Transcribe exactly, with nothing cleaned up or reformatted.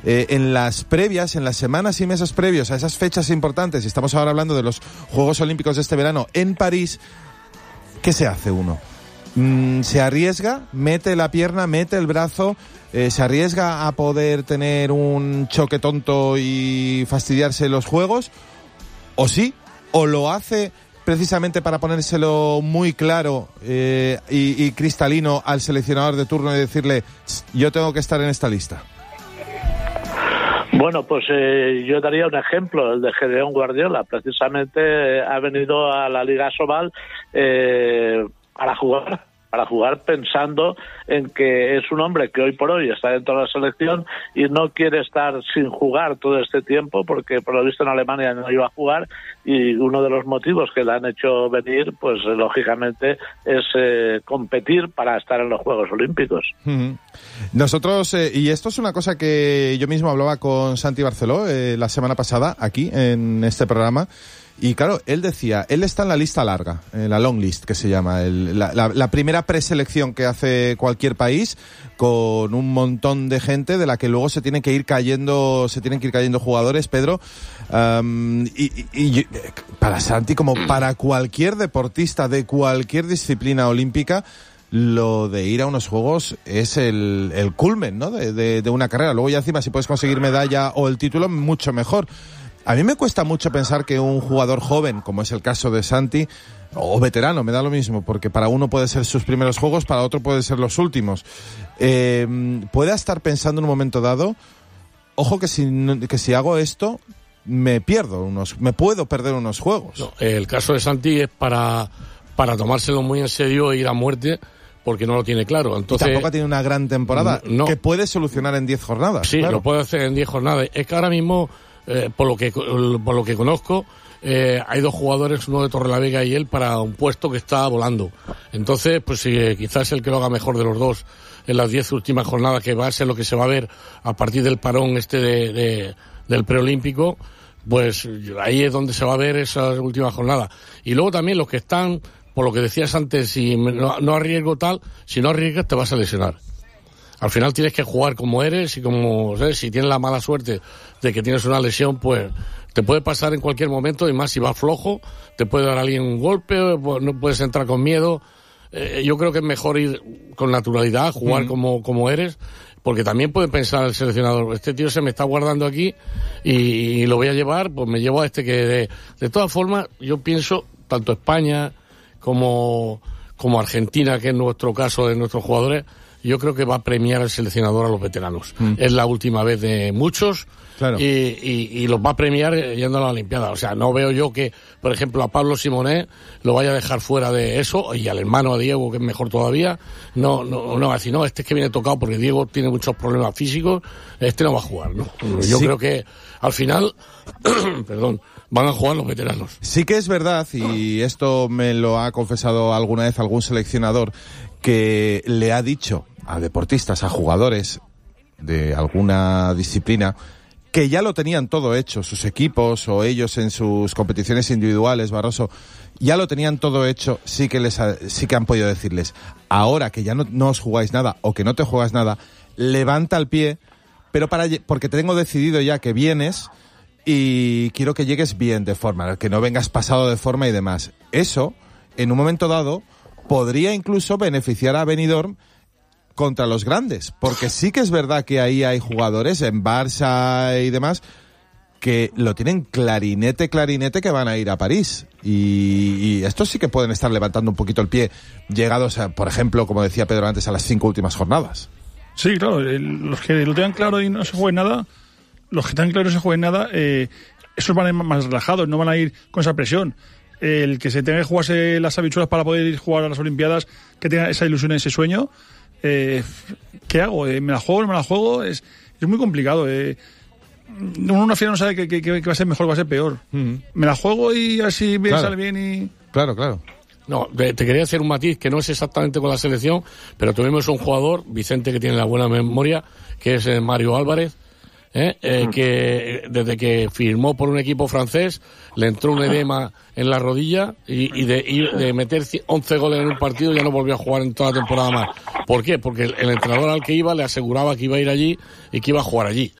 eh, en las previas, en las semanas y meses previos a esas fechas importantes, y estamos ahora hablando de los Juegos Olímpicos de este verano en París, ¿qué se hace uno? Mm, ¿Se arriesga? ¿Mete la pierna? ¿Mete el brazo? Eh, ¿Se arriesga a poder tener un choque tonto y fastidiarse los juegos? ¿O sí? ¿O lo hace precisamente para ponérselo muy claro eh, y, y cristalino al seleccionador de turno y decirle, yo tengo que estar en esta lista? Bueno, pues eh, yo daría un ejemplo, el de Gedeón Guardiola. Precisamente eh, ha venido a la Liga Sobal eh, para jugar, para jugar pensando en que es un hombre que hoy por hoy está dentro de la selección y no quiere estar sin jugar todo este tiempo, porque por lo visto en Alemania no iba a jugar, y uno de los motivos que le han hecho venir, pues lógicamente es eh, competir para estar en los Juegos Olímpicos. Uh-huh. Nosotros, eh, y esto es una cosa que yo mismo hablaba con Santi Barceló eh, la semana pasada aquí en este programa. Y claro, él decía, él está en la lista larga, en la long list que se llama, el, la, la, la primera preselección que hace cualquier país, con un montón de gente de la que luego se tienen que ir cayendo, se tienen que ir cayendo jugadores, Pedro. Um, y, y, y para Santi, como para cualquier deportista de cualquier disciplina olímpica, lo de ir a unos juegos es el, el culmen, ¿no? De, de, de una carrera. Luego ya encima, si puedes conseguir medalla o el título, mucho mejor. A mí me cuesta mucho pensar que un jugador joven, como es el caso de Santi, o veterano, me da lo mismo, porque para uno puede ser sus primeros juegos, para otro puede ser los últimos, eh, pueda estar pensando en un momento dado, ojo que si, que si hago esto, me pierdo unos, me puedo perder unos juegos. No, el caso de Santi es para, para tomárselo muy en serio e ir a muerte, porque no lo tiene claro. Entonces, y tampoco tiene una gran temporada, no, que puede solucionar en diez jornadas. Sí, claro, lo puede hacer en diez jornadas. Es que ahora mismo, Eh, por lo que por lo que conozco, eh, hay dos jugadores, uno de Torrelavega y él, para un puesto que está volando. Entonces, pues eh, quizás el que lo haga mejor de los dos en las diez últimas jornadas, que va a ser lo que se va a ver a partir del parón este de, de del preolímpico, pues ahí es donde se va a ver esas últimas jornadas. Y luego también los que están, por lo que decías antes, si no, no arriesgo tal, si no arriesgas te vas a lesionar. Al final tienes que jugar como eres y como, ¿sabes? Si tienes la mala suerte de que tienes una lesión, pues te puede pasar en cualquier momento, y más si vas flojo, te puede dar alguien un golpe, no puedes entrar con miedo. Eh, yo creo que es mejor ir con naturalidad, jugar mm. como, como eres, porque también puede pensar el seleccionador, este tío se me está guardando aquí y, y lo voy a llevar, pues me llevo a este que... De, de todas formas, yo pienso, tanto España como, como Argentina, que es nuestro caso de nuestros jugadores, yo creo que va a premiar el seleccionador a los veteranos. Mm. Es la última vez de muchos, claro. y, y, y los va a premiar yendo a la Olimpiada. O sea, no veo yo que, por ejemplo, a Pablo Simonet lo vaya a dejar fuera de eso, y al hermano, a Diego, que es mejor todavía. No, no, no va a decir, no, este es que viene tocado porque Diego tiene muchos problemas físicos, este no va a jugar, ¿no? Yo sí. creo que al final, perdón, van a jugar los veteranos. Sí que es verdad, y esto me lo ha confesado alguna vez algún seleccionador, que le ha dicho a deportistas, a jugadores de alguna disciplina, que ya lo tenían todo hecho, sus equipos o ellos en sus competiciones individuales, Barroso, ya lo tenían todo hecho, sí que les ha, sí que han podido decirles, ahora que ya no, no os jugáis nada o que no te juegas nada, levanta el pie, pero para, porque tengo decidido ya que vienes y quiero que llegues bien de forma, que no vengas pasado de forma y demás. Eso, en un momento dado, podría incluso beneficiar a Benidorm contra los grandes, porque sí que es verdad que ahí hay jugadores en Barça y demás que lo tienen clarinete, clarinete que van a ir a París, y, y estos sí que pueden estar levantando un poquito el pie llegados a, por ejemplo, como decía Pedro antes, a las cinco últimas jornadas. Sí, claro, los que lo tengan claro y no se jueguen nada, los que tengan claro y no se jueguen nada, eh, esos van a ir más relajados, no van a ir con esa presión. El que se tenga que jugarse las habichuelas para poder ir a jugar a las Olimpiadas, que tenga esa ilusión, ese sueño, eh, ¿qué hago? Eh, ¿Me la juego o no me la juego? Es, es muy complicado. Eh. Uno al final no sabe que, que, que va a ser mejor o va a ser peor. Uh-huh. Me la juego y así me claro. sale bien y... Claro, claro. No, te quería hacer un matiz que no es exactamente con la selección, pero tuvimos un jugador, Vicente, que tiene la buena memoria, que es Mario Álvarez, ¿eh? Eh, que desde que firmó por un equipo francés le entró un edema en la rodilla y, y, de, y de meter once goles en un partido ya no volvió a jugar en toda la temporada más. ¿Por qué? Porque el, el entrenador al que iba le aseguraba que iba a ir allí y que iba a jugar allí.